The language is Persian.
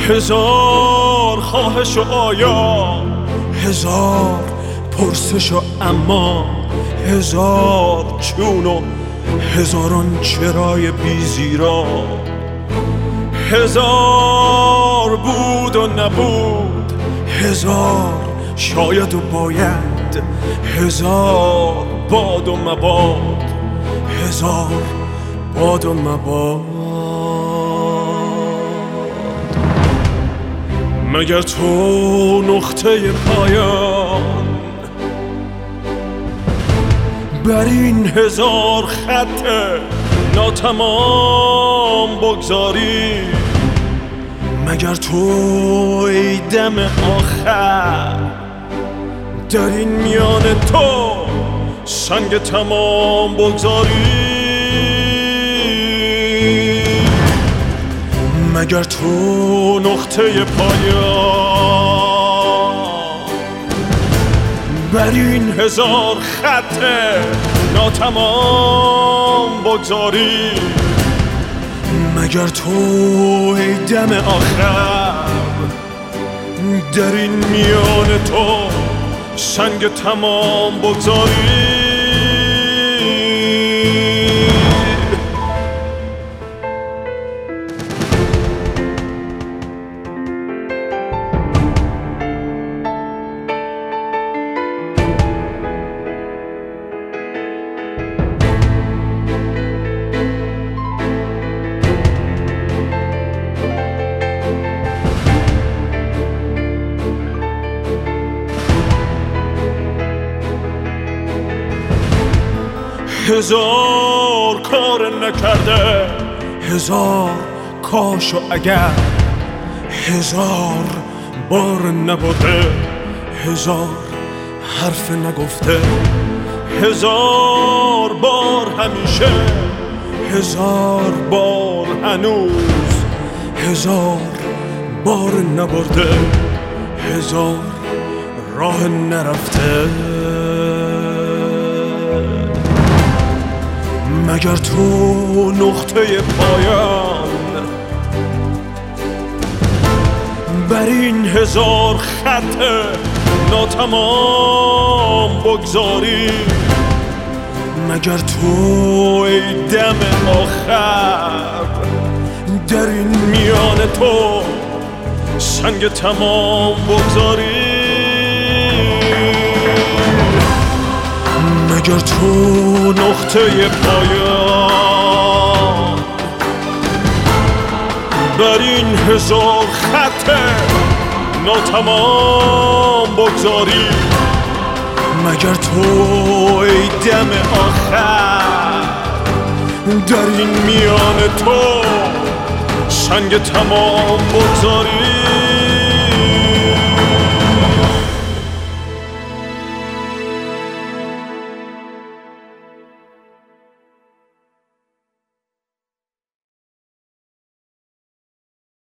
هزار خواهش و آیا، هزار پرسش و اما، هزار چون و هزاران چرای بیزیرا، هزار بود و نبود، هزار شاید و باید، هزار باد و مباد، هزار باد و مباد. مگر تو نقطه پایان بر این هزار خط ناتمام بگذاری؟ مگر تو ای دم آخر در این میان تو سنگ تمام بگذاری؟ مگر تو نقطه پایان بر این هزار خط ناتمام بگذاری؟ مگر تو ای دم آخر در این میان تو سنگ تمام بگذاری؟ هزار کار نکرده، هزار کاش و اگر، هزار بار نبرده، هزار حرف نگفته، هزار بار همیشه، هزار بار هنوز، هزار بار نبرده، هزار راه نرفته. مگر تو نقطه پایان بر این هزار خط ناتمام بگذاری؟ مگر تو ای دم آخر در این میان تو سنگ تمام بگذاری؟ مگر تو نقطه پایان بر این هزار خط ناتمام بگذاری؟ مگر تو ای دم آخر در این میان تو سنگ تمام بگذاری؟